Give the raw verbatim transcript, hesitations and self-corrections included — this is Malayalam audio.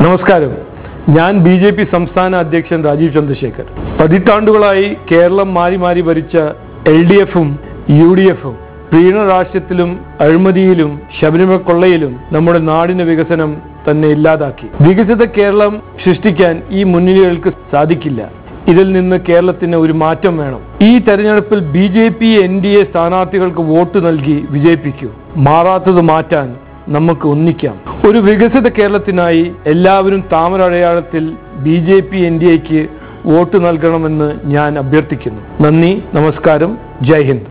നമസ്കാരം. ഞാൻ ബി ജെ പി സംസ്ഥാന അധ്യക്ഷൻ രാജീവ് ചന്ദ്രശേഖർ. പതിറ്റാണ്ടുകളായി കേരളം മാറി മാറി ഭരിച്ച എൽ ഡി എഫും യു ഡി എഫും പ്രീണ രാഷ്ട്രീയത്തിലും അഴിമതിയിലും ശബരിമല കൊള്ളയിലും നമ്മുടെ നാടിന്റെ വികസനം തന്നെ ഇല്ലാതാക്കി. വികസിത കേരളം സൃഷ്ടിക്കാൻ ഈ മുന്നണികൾക്ക് സാധിക്കില്ല. ഇതിൽ നിന്ന് കേരളത്തിന് ഒരു മാറ്റം വേണം. ഈ തെരഞ്ഞെടുപ്പിൽ B J P N D A സ്ഥാനാർത്ഥികൾക്ക് വോട്ട് നൽകി വിജയിപ്പിക്കൂ. മാറാത്തത് മാറ്റാൻ നമുക്ക് ഒന്നിക്കാം. ഒരു വികസിത കേരളത്തിനായി എല്ലാവരും താമര അടയാളത്തിൽ B J P N D എക്ക് വോട്ട് നൽകണമെന്ന് ഞാൻ അഭ്യർത്ഥിക്കുന്നു. നന്ദി, നമസ്കാരം, ജയ് ഹിന്ദ്.